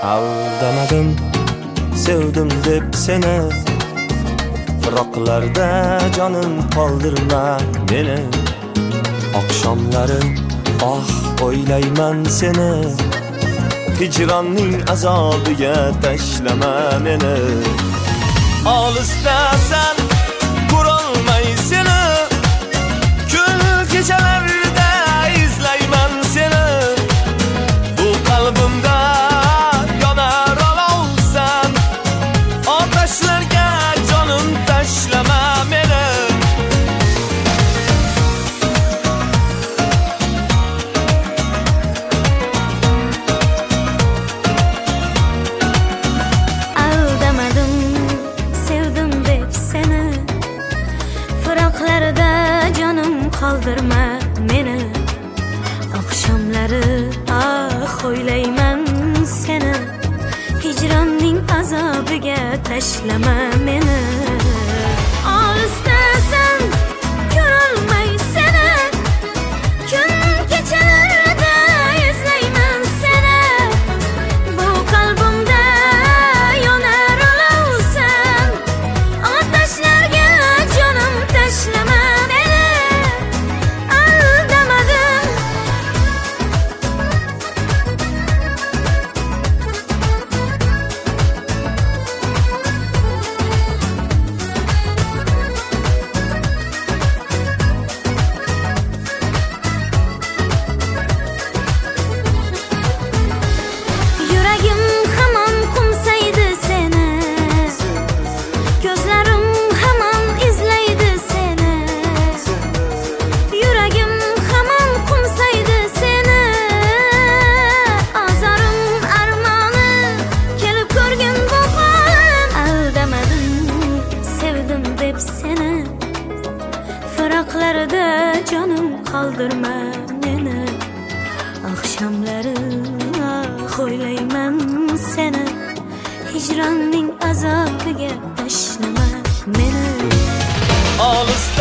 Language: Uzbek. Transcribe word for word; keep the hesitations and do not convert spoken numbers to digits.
Aldamadım, sevdim deb seni. Fıroqlarda canım qoldirma meni. Oqshomlari ah o'ylayman seni. Hicronning azobiga tashlama meni. Olisdasan ko'rolmay seni. Kun kechalarda izlayman seni. Bu qalbimda yonar olovsan. Otashlarga jonim tashlama meni. Aldamadım, sevdim deb seni. Fıroqlarda jonim qoldirma meni. Oqshomlari ah o'ylayman seni. Hijronning azobiga tashlama meni. Olisdasan ko'rolmay seni. Kun kechalarda izlayman seni. Bu qalbimda yonar olovsan. Otashlarga jonim tashlama meni. Aldamadim. Yuragim hamon qo'msaydi seni. Ko'zlarim hamon izlaydi seni. Yuragim hamon qo'msaydi seni. Azorim armoni kelib ko'rgin bu holim. Aldamadim, sevdim deb seni. Fıroqlarda jonim qoldirma meni. Oqshomlari ah o'ylayman seni. Hijronning azobiga tashlama meni. Olis